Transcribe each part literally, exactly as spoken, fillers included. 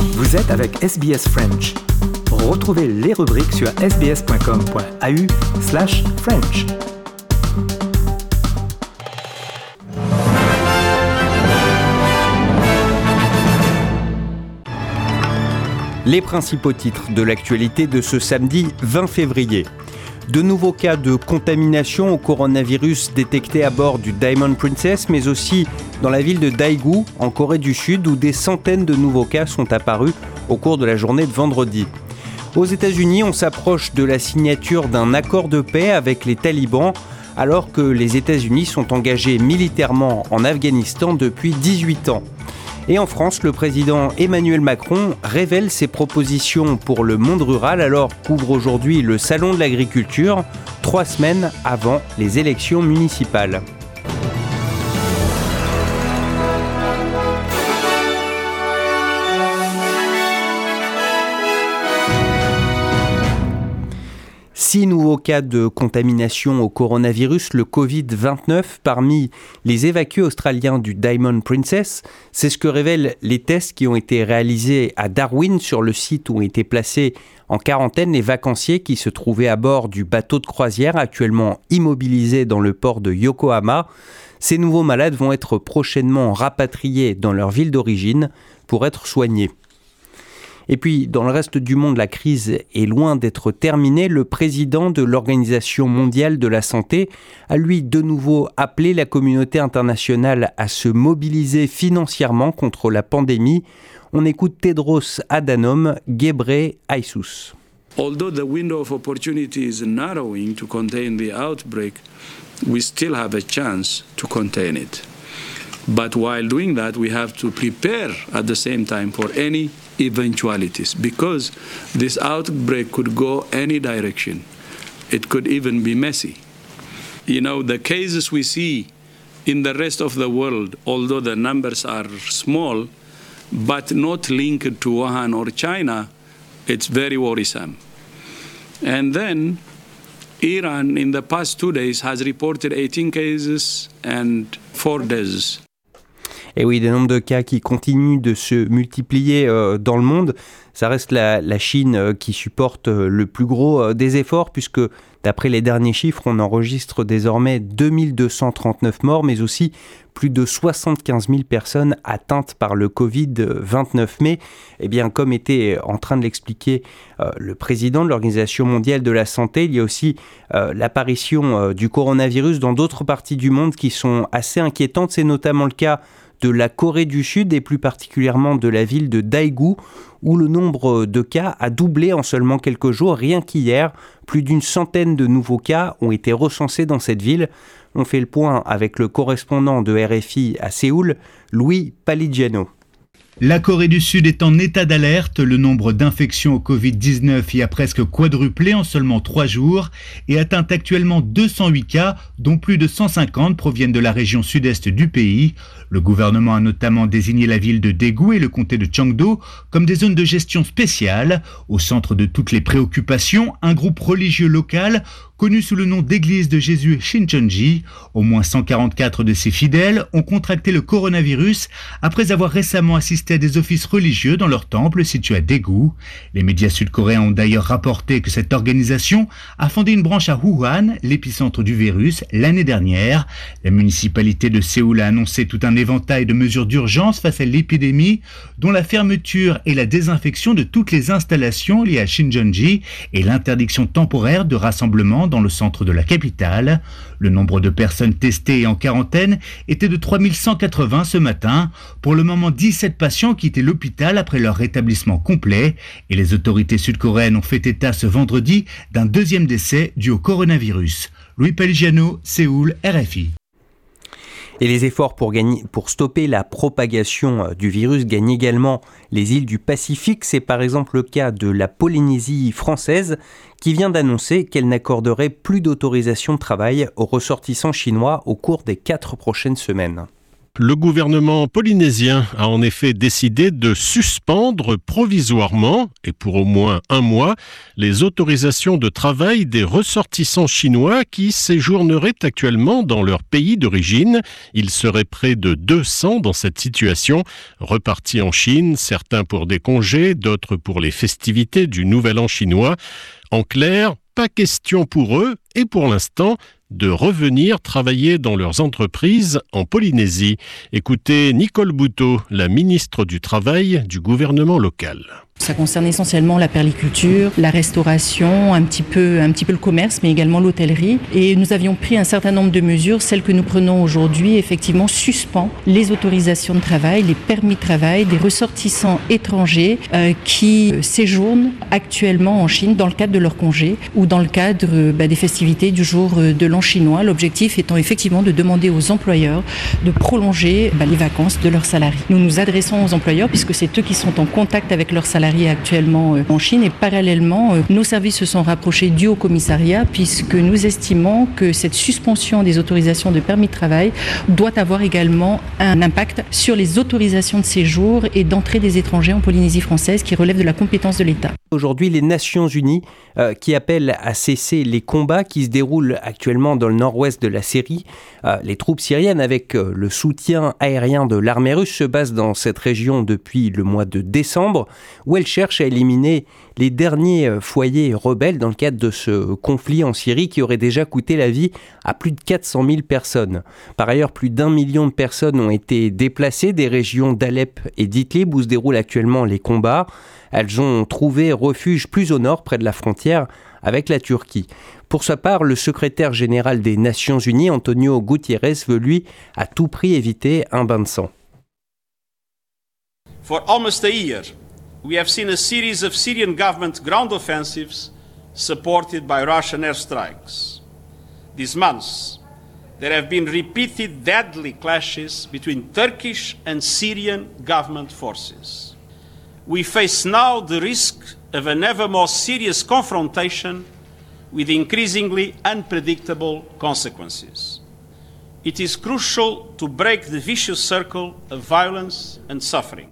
Vous êtes avec S B S French. Retrouvez les rubriques sur sbs.com.au slash French. Les principaux titres de l'actualité de ce samedi vingt février. De nouveaux cas de contamination au coronavirus détectés à bord du Diamond Princess, mais aussi dans la ville de Daegu, en Corée du Sud, où des centaines de nouveaux cas sont apparus au cours de la journée de vendredi. Aux États-Unis, on s'approche de la signature d'un accord de paix avec les talibans, alors que les États-Unis sont engagés militairement en Afghanistan depuis dix-huit ans. Et en France, le président Emmanuel Macron révèle ses propositions pour le monde rural alors qu'ouvre aujourd'hui le Salon de l'agriculture, trois semaines avant les élections municipales. Six nouveaux cas de contamination au coronavirus, le covid vingt-neuf, parmi les évacués australiens du Diamond Princess. C'est ce que révèlent les tests qui ont été réalisés à Darwin, sur le site où ont été placés en quarantaine les vacanciers qui se trouvaient à bord du bateau de croisière actuellement immobilisé dans le port de Yokohama. Ces nouveaux malades vont être prochainement rapatriés dans leur ville d'origine pour être soignés. Et puis, dans le reste du monde, la crise est loin d'être terminée. Le président de l'Organisation mondiale de la santé a, lui, de nouveau appelé la communauté internationale à se mobiliser financièrement contre la pandémie. On écoute Tedros Adhanom Ghebreyesus. Although the window of opportunity is narrowing to contain the outbreak, we still have a chance to contain it. But while doing that, we have to prepare at the same time for any eventualities, because this outbreak could go any direction. It could even be messy. You know, the cases we see in the rest of the world, although the numbers are small, but not linked to Wuhan or China, it's very worrisome. And then Iran in the past two days has reported eighteen cases and four deaths. Et oui, des nombres de cas qui continuent de se multiplier euh, dans le monde. Ça reste la, la Chine euh, qui supporte euh, le plus gros euh, des efforts, puisque d'après les derniers chiffres, on enregistre désormais deux mille deux cent trente-neuf morts, mais aussi plus de soixante-quinze mille personnes atteintes par le covid vingt-neuf. Mais, eh bien, comme était en train de l'expliquer euh, le président de l'Organisation mondiale de la santé, il y a aussi euh, l'apparition euh, du coronavirus dans d'autres parties du monde qui sont assez inquiétantes. C'est notamment le cas de la Corée du Sud et plus particulièrement de la ville de Daegu, où le nombre de cas a doublé en seulement quelques jours. Rien qu'hier, plus d'une centaine de nouveaux cas ont été recensés dans cette ville. On fait le point avec le correspondant de R F I à Séoul, Louis Paligiano. La Corée du Sud est en état d'alerte. Le nombre d'infections au covid dix-neuf y a presque quadruplé en seulement trois jours et atteint actuellement deux cent huit cas, dont plus de cent cinquante proviennent de la région sud-est du pays. Le gouvernement a notamment désigné la ville de Daegu et le comté de Cheongdo comme des zones de gestion spéciales. Au centre de toutes les préoccupations, un groupe religieux local connu sous le nom d'Église de Jésus Shincheonji. Au moins cent quarante-quatre de ses fidèles ont contracté le coronavirus après avoir récemment assisté à des offices religieux dans leur temple situé à Daegu. Les médias sud-coréens ont d'ailleurs rapporté que cette organisation a fondé une branche à Wuhan, l'épicentre du virus, l'année dernière. La municipalité de Séoul a annoncé tout un éventail de mesures d'urgence face à l'épidémie, dont la fermeture et la désinfection de toutes les installations liées à Shincheonji et l'interdiction temporaire de rassemblement dans le centre de la capitale. Le nombre de personnes testées et en quarantaine était de trois mille cent quatre-vingts ce matin. Pour le moment, dix-sept patients quittaient l'hôpital après leur rétablissement complet. Et les autorités sud-coréennes ont fait état ce vendredi d'un deuxième décès dû au coronavirus. Louis Paligiano, Séoul, R F I. Et les efforts pour, gagner, pour stopper la propagation du virus gagnent également les îles du Pacifique. C'est par exemple le cas de la Polynésie française qui vient d'annoncer qu'elle n'accorderait plus d'autorisation de travail aux ressortissants chinois au cours des quatre prochaines semaines. Le gouvernement polynésien a en effet décidé de suspendre provisoirement, et pour au moins un mois, les autorisations de travail des ressortissants chinois qui séjourneraient actuellement dans leur pays d'origine. Ils seraient près de deux cents dans cette situation, repartis en Chine, certains pour des congés, d'autres pour les festivités du Nouvel An chinois. En clair, pas question pour eux, et pour l'instant, de revenir travailler dans leurs entreprises en Polynésie. Écoutez Nicole Bouteau, la ministre du Travail du gouvernement local. Ça concerne essentiellement la perliculture, la restauration, un petit peu, un petit peu le commerce, mais également l'hôtellerie. Et nous avions pris un certain nombre de mesures. Celles que nous prenons aujourd'hui, effectivement, suspend les autorisations de travail, les permis de travail des ressortissants étrangers euh, qui séjournent actuellement en Chine dans le cadre de leur congé ou dans le cadre euh, bah, des festivités du jour de l'an chinois. L'objectif étant effectivement de demander aux employeurs de prolonger bah, les vacances de leurs salariés. Nous nous adressons aux employeurs puisque c'est eux qui sont en contact avec leurs salariés actuellement en Chine et parallèlement nos services se sont rapprochés du Haut-Commissariat puisque nous estimons que cette suspension des autorisations de permis de travail doit avoir également un impact sur les autorisations de séjour et d'entrée des étrangers en Polynésie française qui relèvent de la compétence de l'État. Aujourd'hui, les Nations Unies euh, qui appellent à cesser les combats qui se déroulent actuellement dans le nord-ouest de la Syrie. Euh, les troupes syriennes, avec euh, le soutien aérien de l'armée russe, se basent dans cette région depuis le mois de décembre, où elles cherchent à éliminer les derniers euh, foyers rebelles dans le cadre de ce conflit en Syrie qui aurait déjà coûté la vie à plus de quatre cent mille personnes. Par ailleurs, plus d'un million de personnes ont été déplacées des régions d'Alep et d'Idlib où se déroulent actuellement les combats. Elles ont trouvé refuge plus au nord, près de la frontière avec la Turquie. Pour sa part, le secrétaire général des Nations Unies, Antonio Guterres, veut lui à tout prix éviter un bain de sang. For almost a year, we have seen a series of Syrian government ground offensives supported by Russian airstrikes. These months, there have been repeated deadly clashes between Turkish and Syrian government forces. We face now the risk of an ever more serious confrontation with increasingly unpredictable consequences. It is crucial to break the vicious circle of violence and suffering.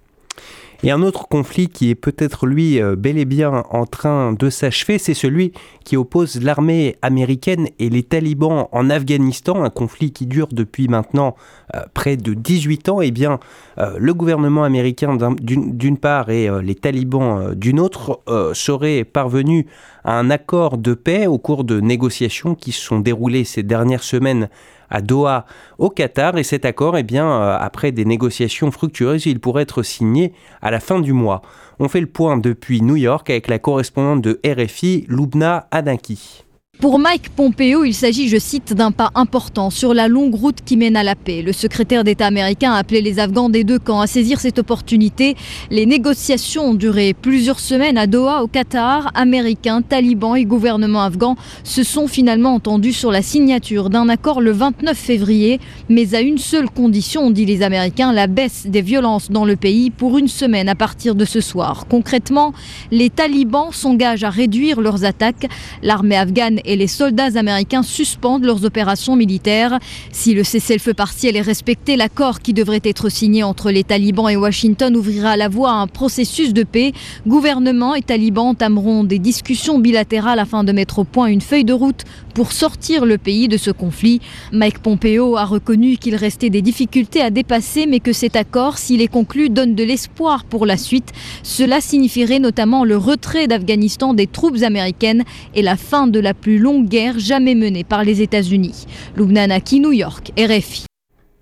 Et un autre conflit qui est peut-être, lui, bel et bien en train de s'achever, c'est celui qui oppose l'armée américaine et les talibans en Afghanistan, un conflit qui dure depuis maintenant euh, près de dix-huit ans. Eh bien, euh, le gouvernement américain d'une, d'une part et euh, les talibans euh, d'une autre euh, seraient parvenus à un accord de paix au cours de négociations qui se sont déroulées ces dernières semaines à Doha, au Qatar, et cet accord, eh bien, euh, après des négociations fructueuses, il pourrait être signé à la fin du mois. On fait le point depuis New York avec la correspondante de R F I, Lubna Adinki. Pour Mike Pompeo, il s'agit, je cite, d'un pas important sur la longue route qui mène à la paix. Le secrétaire d'État américain a appelé les Afghans des deux camps à saisir cette opportunité. Les négociations ont duré plusieurs semaines à Doha, au Qatar. Américains, talibans et gouvernement afghan se sont finalement entendus sur la signature d'un accord le vingt-neuf février, mais à une seule condition, ont dit les Américains, la baisse des violences dans le pays pour une semaine à partir de ce soir. Concrètement, les talibans s'engagent à réduire leurs attaques. L'armée afghane et les soldats américains suspendent leurs opérations militaires. Si le cessez-le-feu partiel est respecté, l'accord qui devrait être signé entre les talibans et Washington ouvrira la voie à un processus de paix. Gouvernement et talibans entameront des discussions bilatérales afin de mettre au point une feuille de route pour sortir le pays de ce conflit. Mike Pompeo a reconnu qu'il restait des difficultés à dépasser, mais que cet accord, s'il est conclu, donne de l'espoir pour la suite. Cela signifierait notamment le retrait d'Afghanistan des troupes américaines et la fin de la plus longue guerre jamais menée par les États-Unis. Lubna Adinki, New York, R F I.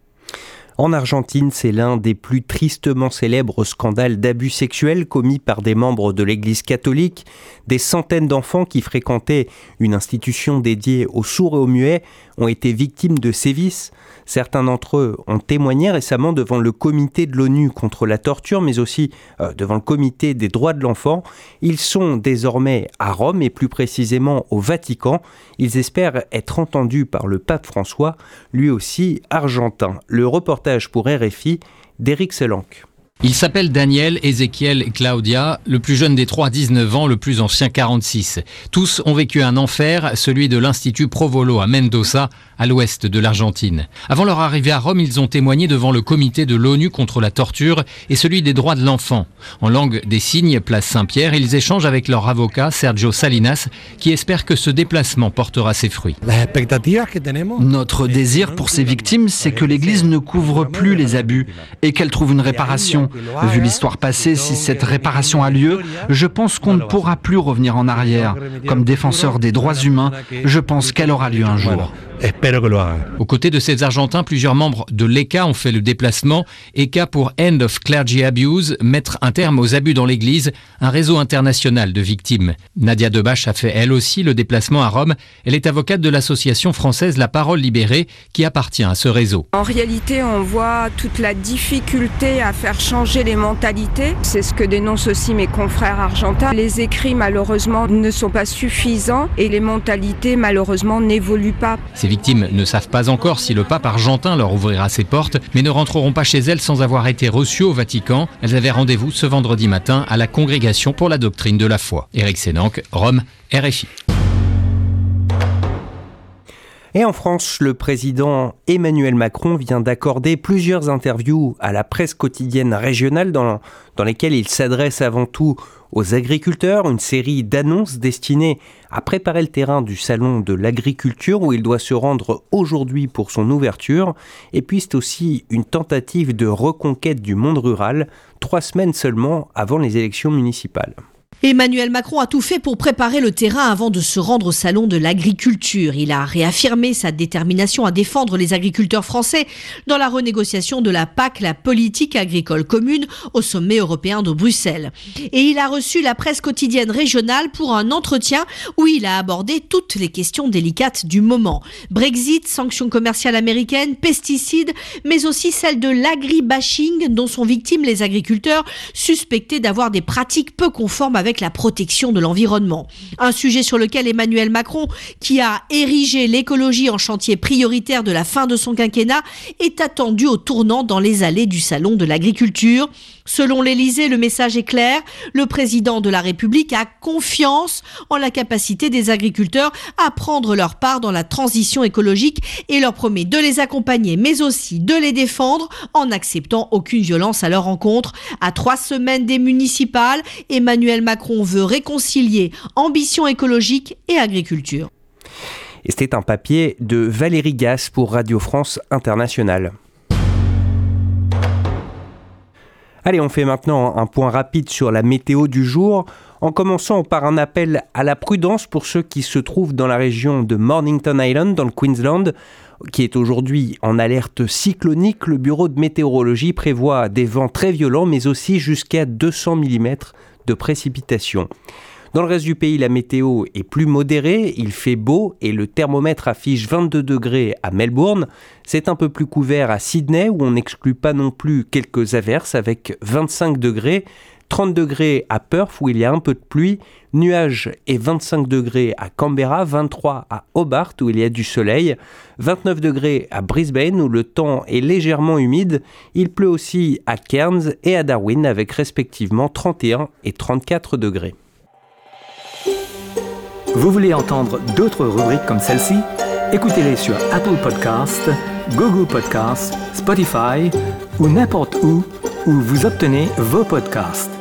En Argentine, c'est l'un des plus tristement célèbres scandales d'abus sexuels commis par des membres de l'Église catholique. Des centaines d'enfants qui fréquentaient une institution dédiée aux sourds et aux muets ont été victimes de sévices. Certains d'entre eux ont témoigné récemment devant le comité de l'ONU contre la torture, mais aussi euh, devant le comité des droits de l'enfant. Ils sont désormais à Rome et plus précisément au Vatican. Ils espèrent être entendus par le pape François, lui aussi argentin. Le reportage pour R F I d'Éric Selanc. Ils s'appellent Daniel, Ezekiel et Claudia, le plus jeune des trois, dix-neuf ans, le plus ancien, quarante-six. Tous ont vécu un enfer, celui de l'Institut Provolo à Mendoza, à l'ouest de l'Argentine. Avant leur arrivée à Rome, ils ont témoigné devant le comité de l'ONU contre la torture et celui des droits de l'enfant. En langue des signes, place Saint-Pierre, ils échangent avec leur avocat, Sergio Salinas, qui espère que ce déplacement portera ses fruits. Notre désir pour ces victimes, c'est que l'Église ne couvre plus les abus et qu'elle trouve une réparation. Vu l'histoire passée, si cette réparation a lieu, je pense qu'on ne pourra plus revenir en arrière. Comme défenseur des droits humains, je pense qu'elle aura lieu un jour. Aux côtés de ces Argentins, plusieurs membres de l'E C A ont fait le déplacement. E C A pour End of Clergy Abuse, mettre un terme aux abus dans l'Église, un réseau international de victimes. Nadia Debache a fait elle aussi le déplacement à Rome. Elle est avocate de l'association française La Parole Libérée, qui appartient à ce réseau. En réalité, on voit toute la difficulté à faire changer les mentalités. C'est ce que dénoncent aussi mes confrères argentins. Les écrits, malheureusement, ne sont pas suffisants et les mentalités, malheureusement, n'évoluent pas. Ces victimes ne savent pas encore si le pape argentin leur ouvrira ses portes, mais ne rentreront pas chez elles sans avoir été reçues au Vatican. Elles avaient rendez-vous ce vendredi matin à la Congrégation pour la doctrine de la foi. Éric Sénanque, Rome, R F I. Et en France, le président Emmanuel Macron vient d'accorder plusieurs interviews à la presse quotidienne régionale dans, dans lesquelles il s'adresse avant tout aux agriculteurs, une série d'annonces destinées à préparer le terrain du salon de l'agriculture où il doit se rendre aujourd'hui pour son ouverture. Et puis c'est aussi une tentative de reconquête du monde rural, trois semaines seulement avant les élections municipales. Emmanuel Macron a tout fait pour préparer le terrain avant de se rendre au salon de l'agriculture. Il a réaffirmé sa détermination à défendre les agriculteurs français dans la renégociation de la P A C, la politique agricole commune, au sommet européen de Bruxelles. Et il a reçu la presse quotidienne régionale pour un entretien où il a abordé toutes les questions délicates du moment. Brexit, sanctions commerciales américaines, pesticides, mais aussi celle de l'agribashing dont sont victimes les agriculteurs suspectés d'avoir des pratiques peu conformes avec la protection de l'environnement. Un sujet sur lequel Emmanuel Macron, qui a érigé l'écologie en chantier prioritaire de la fin de son quinquennat, est attendu au tournant dans les allées du salon de l'agriculture. Selon l'Élysée, le message est clair. Le président de la République a confiance en la capacité des agriculteurs à prendre leur part dans la transition écologique et leur promet de les accompagner, mais aussi de les défendre en n'acceptant aucune violence à leur encontre. À trois semaines des municipales, Emmanuel Macron veut réconcilier ambition écologique et agriculture. Et c'était un papier de Valérie Gasse pour Radio France Internationale. Allez, on fait maintenant un point rapide sur la météo du jour, en commençant par un appel à la prudence pour ceux qui se trouvent dans la région de Mornington Island, dans le Queensland, qui est aujourd'hui en alerte cyclonique. Le bureau de météorologie prévoit des vents très violents, mais aussi jusqu'à deux cents millimètres de précipitations. Dans le reste du pays, la météo est plus modérée, il fait beau et le thermomètre affiche vingt-deux degrés à Melbourne. C'est un peu plus couvert à Sydney où on n'exclut pas non plus quelques averses avec vingt-cinq degrés, trente degrés à Perth où il y a un peu de pluie, nuages et vingt-cinq degrés à Canberra, vingt-trois à Hobart où il y a du soleil, vingt-neuf degrés à Brisbane où le temps est légèrement humide. Il pleut aussi à Cairns et à Darwin avec respectivement trente et un et trente-quatre degrés. Vous voulez entendre d'autres rubriques comme celle-ci? Écoutez-les sur Apple Podcasts, Google Podcasts, Spotify ou n'importe où où vous obtenez vos podcasts.